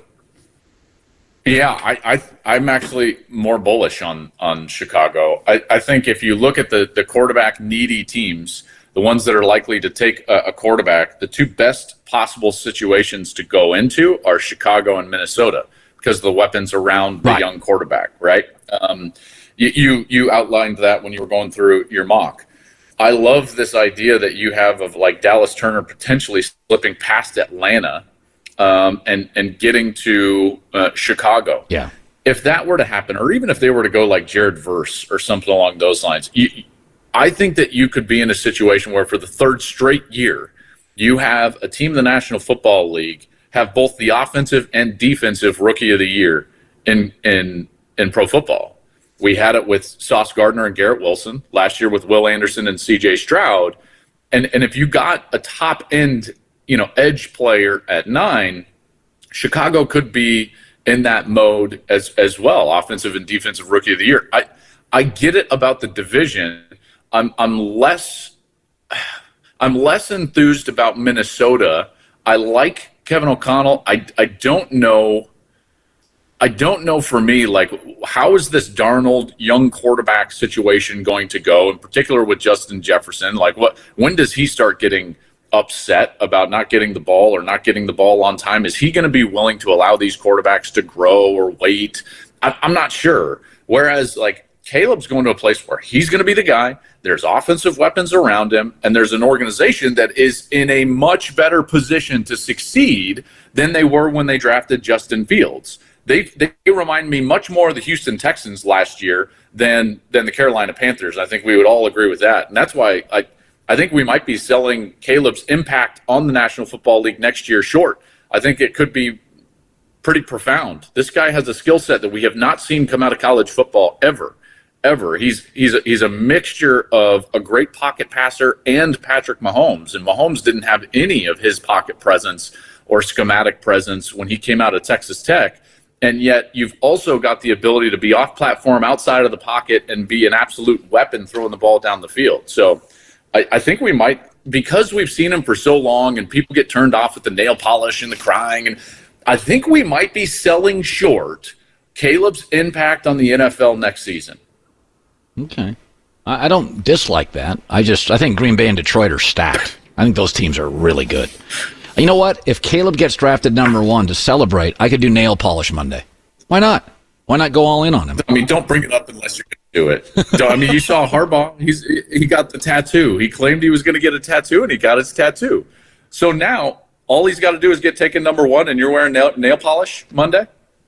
Yeah, I, I, I'm actually more bullish on, on Chicago. I, I think if you look at the, the quarterback-needy teams, the ones that are likely to take a, a quarterback, the two best possible situations to go into are Chicago and Minnesota because of the weapons around the right. young quarterback, right? Um, you, you, you outlined that when you were going through your mock. I love this idea that you have of like Dallas Turner potentially slipping past Atlanta Um, and, and getting to uh, Chicago. Yeah. If that were to happen, or even if they were to go like Jared Verse or something along those lines, you, I think that you could be in a situation where for the third straight year, you have a team in the National Football League have both the offensive and defensive rookie of the year in in in pro football. We had it with Sauce Gardner and Garrett Wilson last year with Will Anderson and C J Stroud. And and if you got a top end you know, edge player at nine, Chicago could be in that mode as as well, offensive and defensive rookie of the year. I I get it about the division. I'm I'm less I'm less enthused about Minnesota. I like Kevin O'Connell. I I don't know I don't know for me, like, how is this Darnold young quarterback situation going to go, in particular with Justin Jefferson? Like, what when does he start getting upset about not getting the ball or not getting the ball on time? Is he going to be willing to allow these quarterbacks to grow or wait? I, I'm not sure. Whereas, like, Caleb's going to a place where he's going to be the guy. There's offensive weapons around him, and there's an organization that is in a much better position to succeed than they were when they drafted Justin Fields. They they remind me much more of the Houston Texans last year than than the Carolina Panthers. I think we would all agree with that, and that's why I. I think we might be selling Caleb's impact on the National Football League next year short. I think it could be pretty profound. This guy has a skill set that we have not seen come out of college football ever, ever. He's he's a, he's a mixture of a great pocket passer and Patrick Mahomes, and Mahomes didn't have any of his pocket presence or schematic presence when he came out of Texas Tech. And yet you've also got the ability to be off-platform, outside of the pocket, and be an absolute weapon throwing the ball down the field. So I, I think we might, because we've seen him for so long and people get turned off with the nail polish and the crying, and I think we might be selling short Caleb's impact on the N F L next season. Okay. I, I don't dislike that. I just, I think Green Bay and Detroit are stacked. I think those teams are really good. You know what? If Caleb gets drafted number one to celebrate, I could do nail polish Monday. Why not? Why not go all in on him? I mean, don't bring it up unless you're going to do it. Don't, I mean, you saw Harbaugh. He's he got the tattoo. He claimed he was going to get a tattoo, and he got his tattoo. So now all he's got to do is get taken number one, and you're wearing nail, nail polish Monday?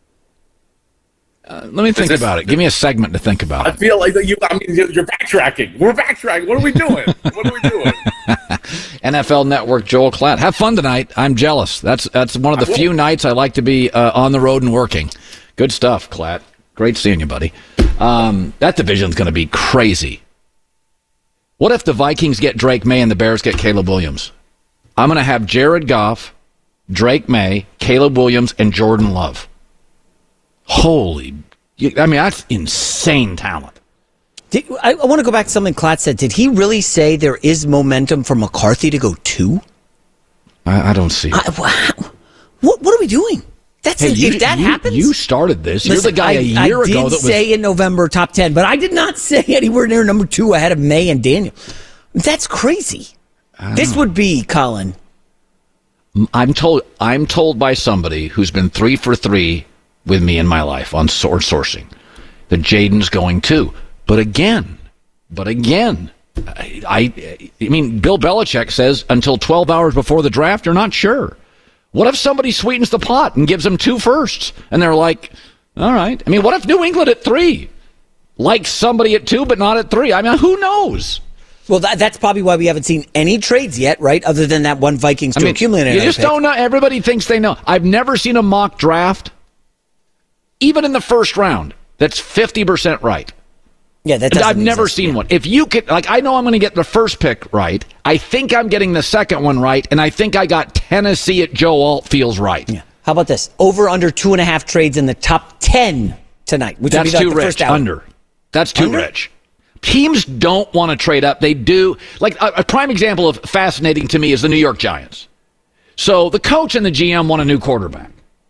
Uh, let me think this, about it. Give me a segment to think about. I feel like you. I mean, you're backtracking. We're backtracking. What are we doing? What are we doing? N F L Network, Joel Klatt. Have fun tonight. I'm jealous. That's that's one of the few nights I like to be uh, on the road and working. Good stuff, Klatt. Great seeing you, buddy. Um, that division's going to be crazy. What if the Vikings get Drake May and the Bears get Caleb Williams? I'm going to have Jared Goff, Drake May, Caleb Williams, and Jordan Love. Holy, I mean, that's insane talent. Did, I, I want to go back to something Klatt said. Did he really say there is momentum for McCarthy to go two? I, I don't see it. I, wow. What, what are we doing? That's hey, if, you, if that you, happens. You started this. Listen, You're the guy I, a year I ago did that was say in November top ten, but I did not say anywhere near number two ahead of May and Daniel. That's crazy. This know. would be, Colin. I'm told. I'm told by somebody who's been three for three with me in my life on source sourcing that Jaden's going too. But again, But again, I, I, I mean, Bill Belichick says until twelve hours before the draft, you're not sure. What if somebody sweetens the pot and gives them two firsts? And they're like, all right. I mean, what if New England at three likes somebody at two but not at three? I mean, who knows? Well, that, that's probably why we haven't seen any trades yet, right? Other than that one Vikings to I mean, accumulate. You just pick. Don't know. Everybody thinks they know. I've never seen a mock draft, even in the first round, that's fifty percent right. Yeah, that doesn't I've never exist, seen yeah. one. If you could, like, I know I'm going to get the first pick right. I think I'm getting the second one right, and I think I got Tennessee at Joe Alt feels right. Yeah. How about this? Over under two and a half trades in the top ten tonight. Which That's would be like too the rich. First hour. Under. That's too Under? rich. Teams don't want to trade up. They do. Like a, a prime example of fascinating to me is the New York Giants. So the coach and the G M want a new quarterback.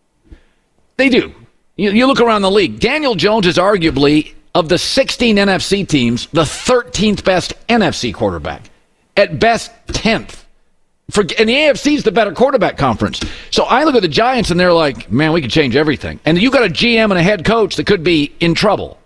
They do. You, you look around the league. Daniel Jones is arguably, of the sixteen N F C teams, the thirteenth best N F C quarterback. At best, tenth. For, and the A F C is the better quarterback conference. So I look at the Giants and they're like, man, we could change everything. And you got a G M and a head coach that could be in trouble.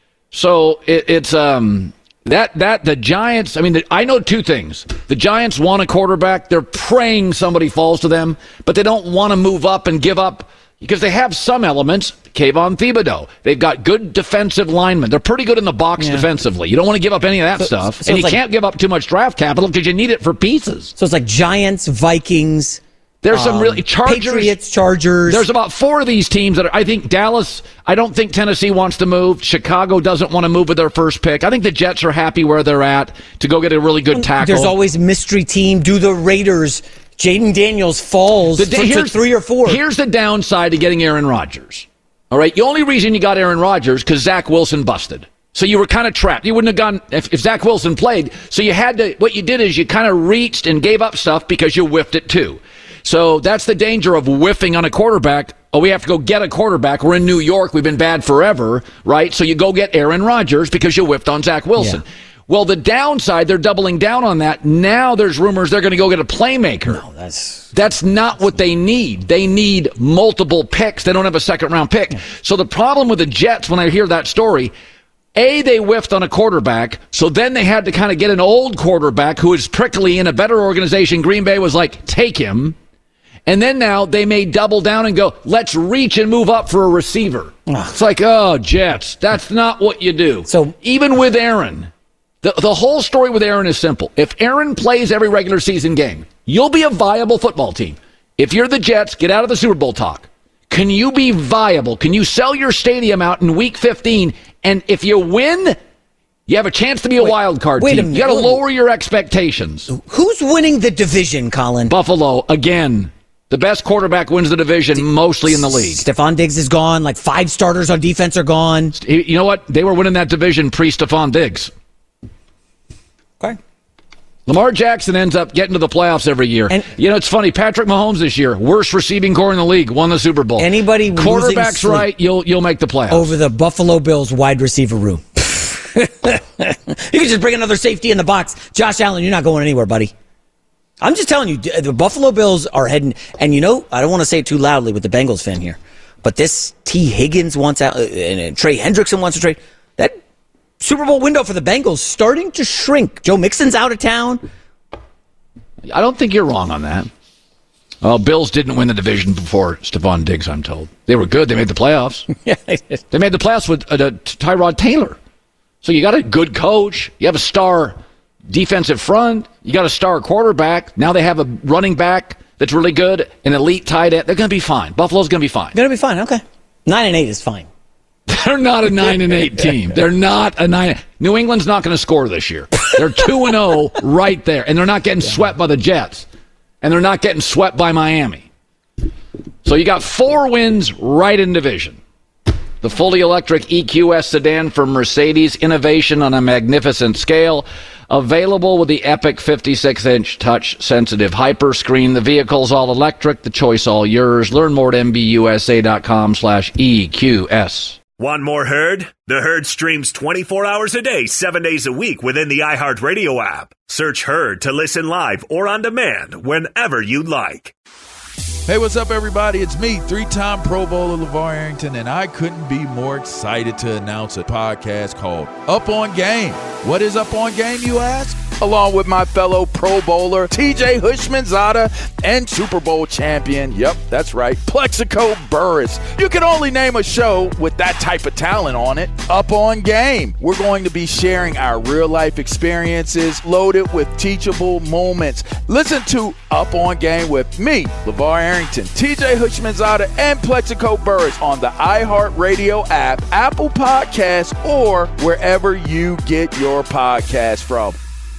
So it, it's um that that the Giants. I mean, the, I know two things. The Giants want a quarterback. They're praying somebody falls to them, but they don't want to move up and give up because they have some elements. Kayvon Thibodeau. They've got good defensive linemen. They're pretty good in the box yeah. defensively. You don't want to give up any of that so, stuff, so and you like, can't give up too much draft capital because you need it for pieces. So it's like Giants, Vikings. There's um, some really Chargers, Patriots, Chargers. There's about four of these teams that are, I think Dallas, I don't think Tennessee wants to move. Chicago doesn't want to move with their first pick. I think the Jets are happy where they're at to go get a really good tackle. There's always mystery team. Do the Raiders, Jaden Daniels falls the, for, to three or four. Here's the downside to getting Aaron Rodgers. All right, the only reason you got Aaron Rodgers because Zach Wilson busted. So you were kind of trapped. You wouldn't have gone if, if Zach Wilson played. So you had to, what you did is you kind of reached and gave up stuff because you whiffed it too. So that's the danger of whiffing on a quarterback. Oh, we have to go get a quarterback. We're in New York. We've been bad forever, right? So you go get Aaron Rodgers because you whiffed on Zach Wilson. Yeah. Well, the downside, they're doubling down on that. Now there's rumors they're going to go get a playmaker. No, that's that's not what they need. They need multiple picks. They don't have a second-round pick. So the problem with the Jets, when I hear that story, A, they whiffed on a quarterback, so then they had to kind of get an old quarterback who is prickly in a better organization. Green Bay was like, take him. And then now they may double down and go, let's reach and move up for a receiver. Ugh. It's like, oh, Jets, that's not what you do. So even with Aaron, the, the whole story with Aaron is simple. If Aaron plays every regular season game, you'll be a viable football team. If you're the Jets, get out of the Super Bowl talk. Can you be viable? Can you sell your stadium out in week fifteen? And if you win, you have a chance to be a wait, wild card wait team. A you got to lower your expectations. Who's winning the division, Colin? Buffalo, again. The best quarterback wins the division mostly in the league. Stephon Diggs is gone. Like five starters on defense are gone. You know what? They were winning that division pre-Stephon Diggs. Okay. Lamar Jackson ends up getting to the playoffs every year. And, you know, it's funny. Patrick Mahomes this year, worst receiving core in the league, won the Super Bowl. Anybody quarterback's right, you'll you'll make the playoffs. Over the Buffalo Bills wide receiver room. You can just bring another safety in the box. Josh Allen, you're not going anywhere, buddy. I'm just telling you, the Buffalo Bills are heading, and you know, I don't want to say it too loudly with the Bengals fan here, but this T. Higgins wants out, and Trey Hendrickson wants to trade. That Super Bowl window for the Bengals starting to shrink. Joe Mixon's out of town. I don't think you're wrong on that. Well, Bills didn't win the division before Stephon Diggs, I'm told. They were good. They made the playoffs. Yeah, they made the playoffs with uh, Tyrod Taylor. So you got a good coach. You have a star defensive front. You got a star quarterback. Now they have a running back that's really good, an elite tight end. They're going to be fine. Buffalo's going to be fine. Going to be fine. Okay. Nine and eight is fine. They're not a nine and eight team. They're not a nine. New England's not going to score this year. They're two and zero right there, and they're not getting swept by the Jets, and they're not getting swept by Miami. So you got four wins right in division. The fully electric E Q S sedan from Mercedes, innovation on a magnificent scale. Available with the epic fifty-six inch touch-sensitive Hyperscreen. The vehicle's all electric, the choice all yours. Learn more at M B U S A dot com slash E Q S. Want more Herd? The Herd streams twenty-four hours a day, seven days a week within the iHeartRadio app. Search Herd to listen live or on demand whenever you like. Hey, what's up, everybody? It's me, three-time Pro Bowler LeVar Arrington, and I couldn't be more excited to announce a podcast called Up On Game. What is Up On Game, you ask? Along with my fellow Pro Bowler, T J Houshmandzadeh, and Super Bowl champion, yep, that's right, Plexico Burress. You can only name a show with that type of talent on it. Up On Game. We're going to be sharing our real-life experiences loaded with teachable moments. Listen to Up On Game with me, LeVar Arrington, T J Houshmandzadeh, and Plexico Burress on the iHeartRadio app, Apple Podcasts, or wherever you get your podcast from.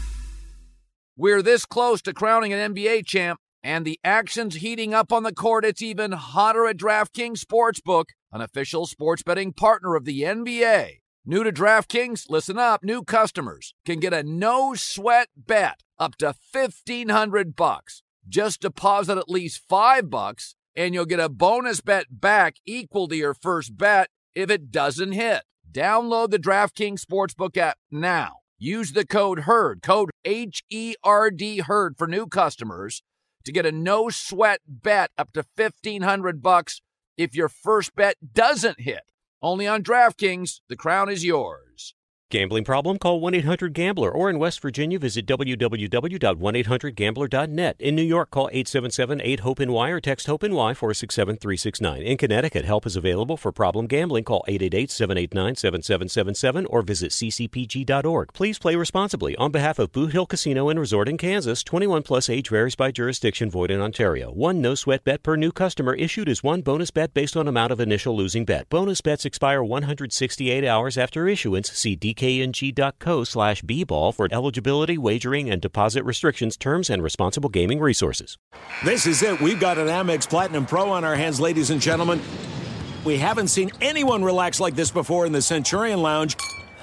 We're this close to crowning an N B A champ, and the action's heating up on the court. It's even hotter at DraftKings Sportsbook, an official sports betting partner of the N B A. New to DraftKings? Listen up. New customers can get a no-sweat bet up to fifteen hundred bucks. Just deposit at least five bucks, and you'll get a bonus bet back equal to your first bet if it doesn't hit. Download the DraftKings Sportsbook app now. Use the code HERD, code H E R D, HERD for new customers to get a no-sweat bet up to fifteen hundred bucks if your first bet doesn't hit. Only on DraftKings, the crown is yours. Gambling problem? Call one eight hundred gambler, or in West Virginia, visit w w w dot one eight hundred gambler dot net. In New York, call eight seven seven eight hope N Y or text HOPE-NY four six seven three six nine. In Connecticut, help is available for problem gambling. Call eight eight eight seven eight nine seven seven seven seven or visit c c p g dot org. Please play responsibly. On behalf of Boot Hill Casino and Resort in Kansas, twenty-one plus age varies by jurisdiction, void in Ontario. One no-sweat bet per new customer issued is one bonus bet based on amount of initial losing bet. Bonus bets expire one hundred sixty-eight hours after issuance. See d k n g dot co slash b ball for eligibility, wagering, and deposit restrictions, terms, and responsible gaming resources. This is it. We've got an Amex Platinum Pro on our hands, ladies and gentlemen. We haven't seen anyone relax like this before in the Centurion Lounge.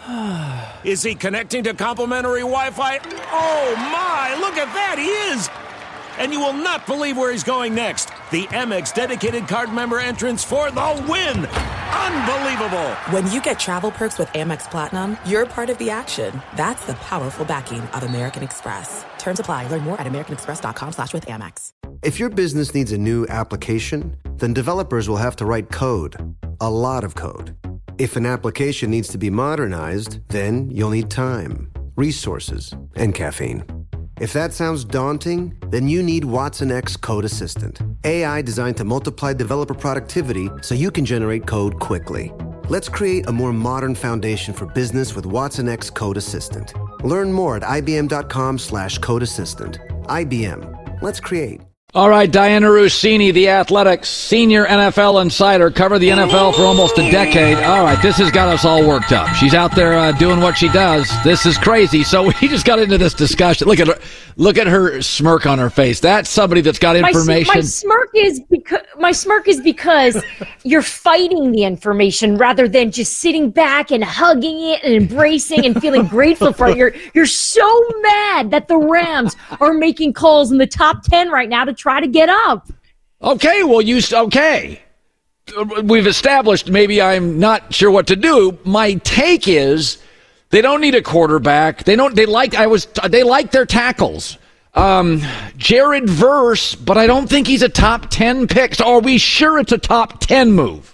Is he connecting to complimentary Wi-Fi? Oh, my! Look at that! He is! And you will not believe where he's going next. The Amex dedicated card member entrance for the win. Unbelievable. When you get travel perks with Amex Platinum, you're part of the action. That's the powerful backing of American Express. Terms apply. Learn more at americanexpress.com slash with Amex. If your business needs a new application, then developers will have to write code. A lot of code. If an application needs to be modernized, then you'll need time, resources, and caffeine. If that sounds daunting, then you need Watson X Code Assistant. A I designed to multiply developer productivity so you can generate code quickly. Let's create a more modern foundation for business with Watson X Code Assistant. Learn more at ibm.com slash code assistant. I B M. Let's create. All right, Diana Rossini, the Athletics senior N F L insider, covered the N F L for almost a decade. All right, this has got us all worked up. She's out there uh, doing what she does. This is crazy. So we just got into this discussion. Look at her, look at her smirk on her face. That's somebody that's got information. My, my smirk is because my smirk is because you're fighting the information rather than just sitting back and hugging it and embracing and feeling grateful for it. You're you're so mad that the Rams are making calls in the top ten right now to try to get up. Okay, well, you okay. We've established maybe I'm not sure what to do. My take is they don't need a quarterback. They don't. They like. I was. They like their tackles. Um, Jared Verse, but I don't think he's a top ten pick. So are we sure it's a top ten move?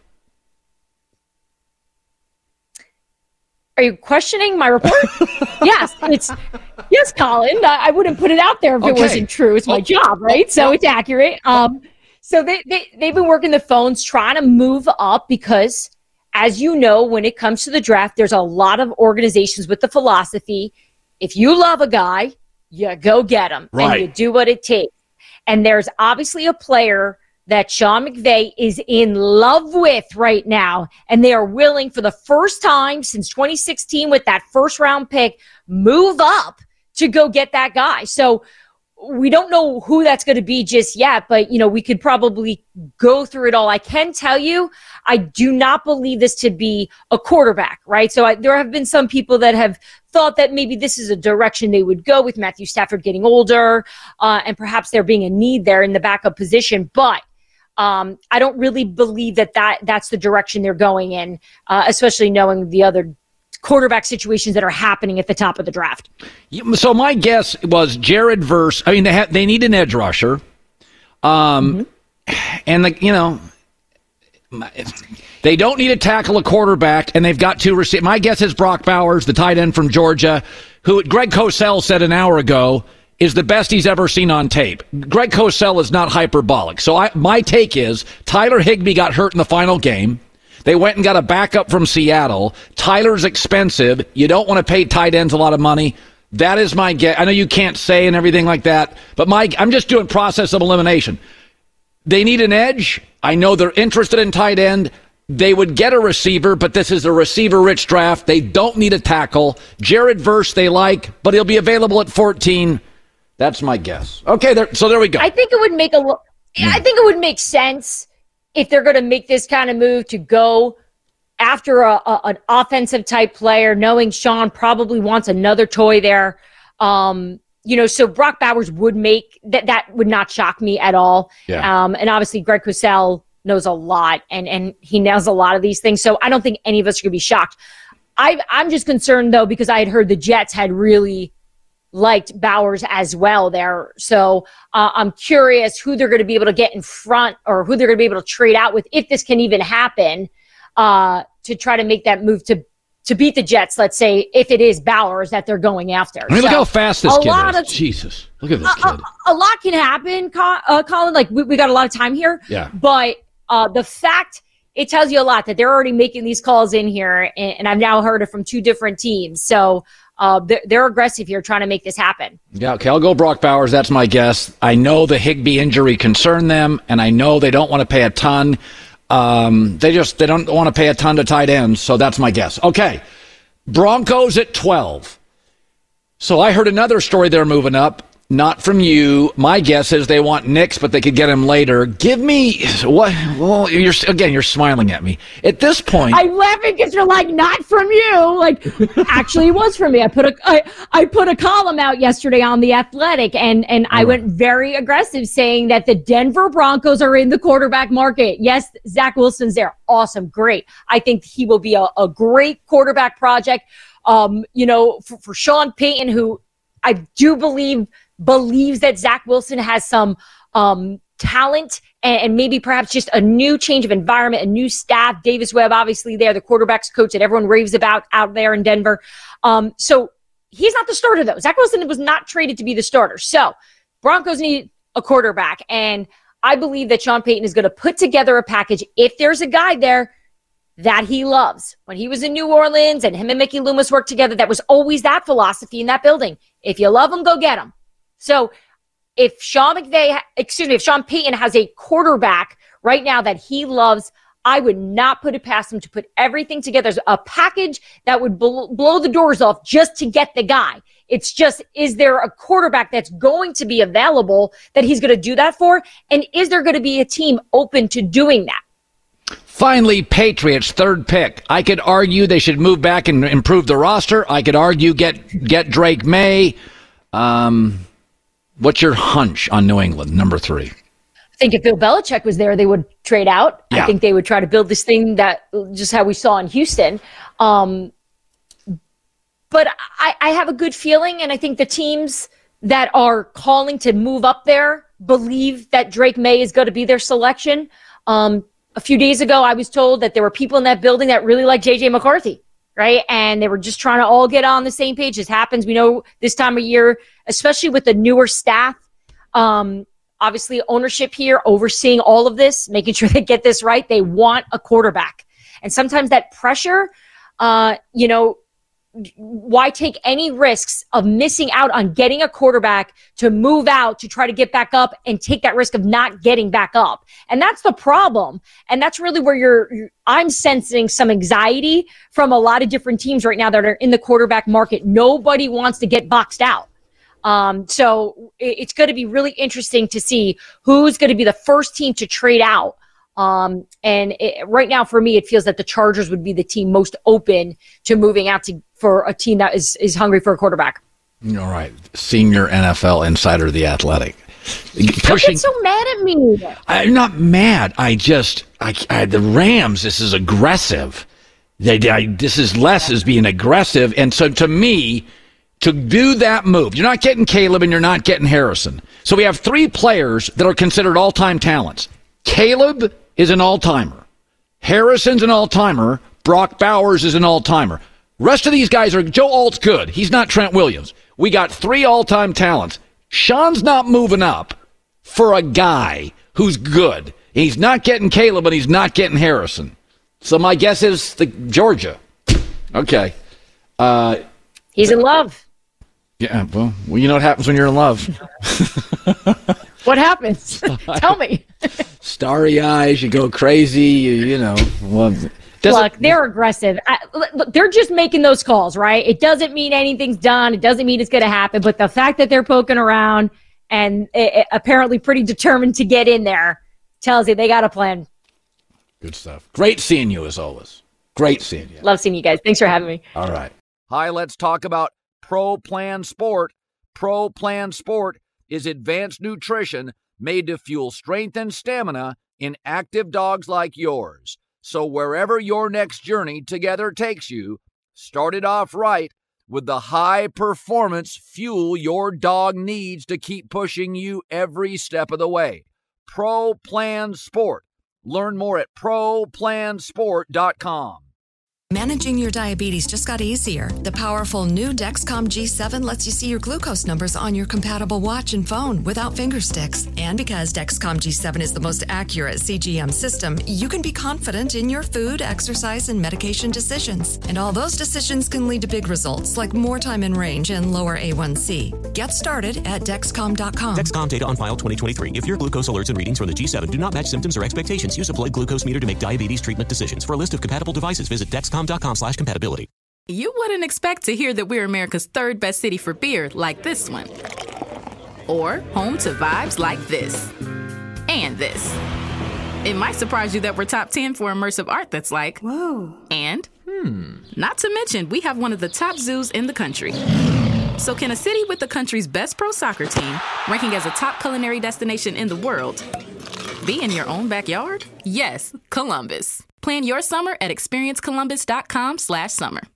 Are you questioning my report? Yes, it's yes, Colin. I, I wouldn't put it out there if okay. it wasn't true. It's my oh, job, right? Oh, so oh. it's accurate. Um, so they, they they've been working the phones, trying to move up because, as you know, when it comes to the draft, there's a lot of organizations with the philosophy: if you love a guy, you go get him, right. and you do what it takes. And there's obviously a player that Sean McVay is in love with right now, and they are willing for the first time since twenty sixteen with that first round pick, move up to go get that guy. So we don't know who that's going to be just yet, but you know, we could probably go through it all. I can tell you, I do not believe this to be a quarterback, right? So I, there have been some people that have thought that maybe this is a direction they would go with Matthew Stafford getting older, uh, and perhaps there being a need there in the backup position, but Um, I don't really believe that, that that's the direction they're going in, uh, especially knowing the other quarterback situations that are happening at the top of the draft. So my guess was Jared Verse. I mean, they ha- they need an edge rusher. Um, mm-hmm. And, the, you know, they don't need to tackle a quarterback, and they've got two receivers. My guess is Brock Bowers, the tight end from Georgia, who Greg Cosell said an hour ago is the best he's ever seen on tape. Greg Cosell is not hyperbolic. So I, my take is Tyler Higbee got hurt in the final game. They went and got a backup from Seattle. Tyler's expensive. You don't want to pay tight ends a lot of money. That is my guess. I know you can't say and everything like that, but my I'm just doing process of elimination. They need an edge. I know they're interested in tight end. They would get a receiver, but this is a receiver-rich draft. They don't need a tackle. Jared Verse they like, but he'll be available at fourteen. That's my guess. Okay, there, so there we go. I think it would make a. Mm. I think it would make sense if they're going to make this kind of move to go after a, a, an offensive-type player, knowing Sean probably wants another toy there. Um, You know, so Brock Bowers would make that. That would not shock me at all. Yeah. Um, and obviously, Greg Cosell knows a lot, and and he knows a lot of these things. So I don't think any of us are going to be shocked. I I'm just concerned though because I had heard the Jets had really liked Bowers as well there. So uh, I'm curious who they're going to be able to get in front, or who they're going to be able to trade out with, if this can even happen, uh, to try to make that move to. to beat the Jets, let's say, if it is Bowers that they're going after. I mean, so, look how fast this kid is. Of, Jesus, look at this a, kid. A, a lot can happen, uh, Colin. Like, we, we got a lot of time here. Yeah. But uh, the fact, it tells you a lot that they're already making these calls in here, and, and I've now heard it from two different teams. So uh, they're, they're aggressive here trying to make this happen. Yeah, okay, I'll go Brock Bowers. That's my guess. I know the Higbee injury concerned them, and I know they don't want to pay a ton. Um, they just they don't want to pay a ton to tight ends, so that's my guess. Okay. Broncos at twelve. So I heard another story they're moving up. Not from you. My guess is they want Nix, but they could get him later. Give me what? Well, you're again. You're smiling at me at this point. I'm laughing because you're like, not from you. Like, actually, it was from me. I put a I, I put a column out yesterday on The Athletic, and and I went very aggressive, saying that the Denver Broncos are in the quarterback market. Yes, Zach Wilson's there. Awesome, great. I think he will be a, a great quarterback project. Um, you know, for, for Sean Payton, who I do believe. believes that Zach Wilson has some um, talent and, and maybe perhaps just a new change of environment, a new staff. Davis Webb, obviously there, the quarterback's coach that everyone raves about out there in Denver. Um, so he's not the starter, though. Zach Wilson was not traded to be the starter. So Broncos need a quarterback, and I believe that Sean Payton is going to put together a package if there's a guy there that he loves. When he was in New Orleans and him and Mickey Loomis worked together, that was always that philosophy in that building. If you love him, go get him. So if Sean McVay, excuse me, if Sean Payton has a quarterback right now that he loves, I would not put it past him to put everything together as a package that would bl- blow the doors off just to get the guy. It's just, is there a quarterback that's going to be available that he's going to do that for? And is there going to be a team open to doing that? Finally, Patriots, third pick. I could argue they should move back and improve the roster. I could argue get get Drake May. Um... What's your hunch on New England, number three? I think if Bill Belichick was there, they would trade out. Yeah. I think they would try to build this thing that just how we saw in Houston. Um, but I, I have a good feeling, and I think the teams that are calling to move up there believe that Drake May is going to be their selection. Um, a few days ago, I was told that there were people in that building that really like J J McCarthy. Right. And they were just trying to all get on the same page. This happens. We know this time of year, especially with the newer staff, um, obviously ownership here overseeing all of this, making sure they get this right. They want a quarterback. And sometimes that pressure, uh, you know, why take any risks of missing out on getting a quarterback to move out to try to get back up and take that risk of not getting back up? And that's the problem. And that's really where you're, you're I'm sensing some anxiety from a lot of different teams right now that are in the quarterback market. Nobody wants to get boxed out. Um, so it, it's going to be really interesting to see who's going to be the first team to trade out. Um, and it, right now, for me, it feels that the Chargers would be the team most open to moving out to for a team that is, is hungry for a quarterback. All right. Senior N F L insider, The Athletic. Pushing, Don't get so mad at me. I'm not mad. I just, I, I the Rams, this is aggressive. They, I, this is less as being aggressive. And so to me, to do that move, you're not getting Caleb and you're not getting Harrison. So we have three players that are considered all-time talents. Caleb is an all-timer. Harrison's an all-timer. Brock Bowers is an all-timer. Rest of these guys are, Joe Alt's good. He's not Trent Williams. We got three all-time talents. Sean's not moving up for a guy who's good. He's not getting Caleb, and he's not getting Harrison. So my guess is the Georgia. Okay. Uh, He's in love. Yeah, well, well, you know what happens when you're in love. What happens? Tell me. Starry eyes, you go crazy, you, you know. Well, look, they're aggressive. I, look, they're just making those calls, right? It doesn't mean anything's done. It doesn't mean it's going to happen. But the fact that they're poking around and it, it, apparently pretty determined to get in there tells you they got a plan. Good stuff. Great seeing you as always. Great seeing you. Love seeing you guys. Thanks for having me. All right. Hi, let's talk about Pro Plan Sport. Pro Plan Sport is advanced nutrition made to fuel strength and stamina in active dogs like yours. So wherever your next journey together takes you, start it off right with the high performance fuel your dog needs to keep pushing you every step of the way. Pro Plan Sport. Learn more at pro plan sport dot com. Managing your diabetes just got easier. The powerful new Dexcom G seven lets you see your glucose numbers on your compatible watch and phone without finger sticks. And because Dexcom G seven is the most accurate C G M system, you can be confident in your food, exercise, and medication decisions. And all those decisions can lead to big results, like more time in range and lower A one C. Get started at Dexcom dot com. Dexcom data on file twenty twenty-three. If your glucose alerts and readings from the G seven do not match symptoms or expectations, use a blood glucose meter to make diabetes treatment decisions. For a list of compatible devices, visit Dexcom dot com slash compatibility. You wouldn't expect to hear that we're America's third best city for beer like this one. Or home to vibes like this. And this. It might surprise you that we're top ten for immersive art that's like, whoa. And, hmm, not to mention, we have one of the top zoos in the country. So can a city with the country's best pro soccer team, ranking as a top culinary destination in the world, be in your own backyard? Yes, Columbus. Plan your summer at experience columbus dot com slash summer.